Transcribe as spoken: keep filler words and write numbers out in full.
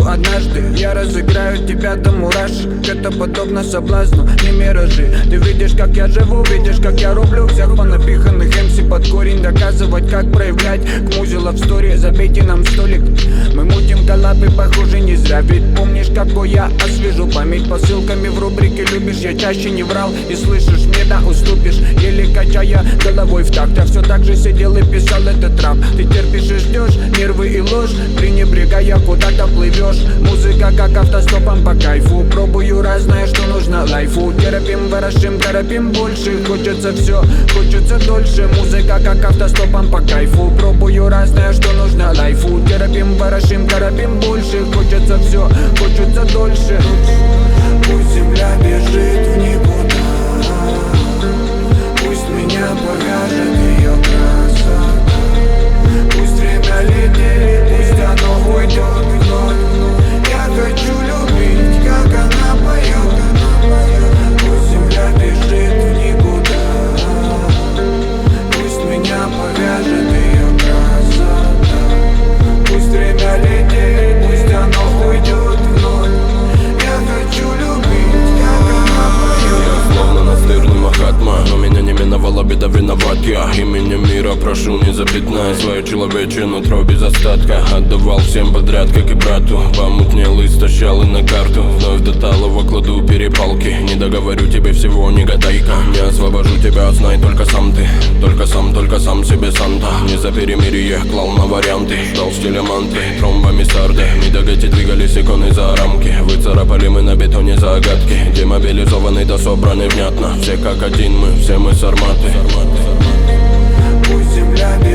однажды я разыграю тебя до мурашек. Это подобно соблазну, не миражи. Ты видишь, как я живу, видишь, как я рублю всех понапиханных эм си под корень. Доказывать, как проявлять к музе лав стори. Забейте нам столик, мы мутим коллабы, похоже, не зря. Ведь помнишь, какой я освежу память посылками в рубрике «Любишь». Я чаще не врал и слышишь, мне да уступишь. Еле качая головой в такт, я все так же сидел и писал этот рап. Ты терпишь и ждешь нервы и ложь, пренебрегая, куда-то плывешь. Музыка как автостопом по кайфу. Пробую разное, что нужно лайфу. Терпим, ворошим, торопим больше. Хочется все, хочется дольше. Музыка как автостопом по кайфу. Пробую разное, что нужно лайфу. Терпим, ворошим, торопим больше. Хочется все, хочется дольше. Пусть земля бежит в никуда, пусть меня повяжет ее красота. Пусть время летит, пусть оно уйдет вновь. Я хочу любить, как она поет. Пусть земля бежит в никуда, пусть меня повяжет ее красота. Пусть время летит, пусть оно уйдет вновь. Я хочу любить, как она поет. Я словно настырный Махатма, но меня не миновала беда, виноват я. Именем мира прошу, не запятнай свое человечье нутро без остатка. Отдавал всем подряд, как и брату. Помутнел, истощал и на карту. Вновь до талого кладу перепалки. Не договорю тебе всего, не гадайка. Не освобожу тебя, знай только сам ты. Только сам, только сам себе Санта. Не за перемирие, клал на варианты. Ждал стиля манты, тромбами сарды. Мидагати двигались иконы за рамки. Выцарапали мы на бетоне загадки. Демобилизованы да собраны внятно. Все как один мы, все мы сарматы. Пусть земля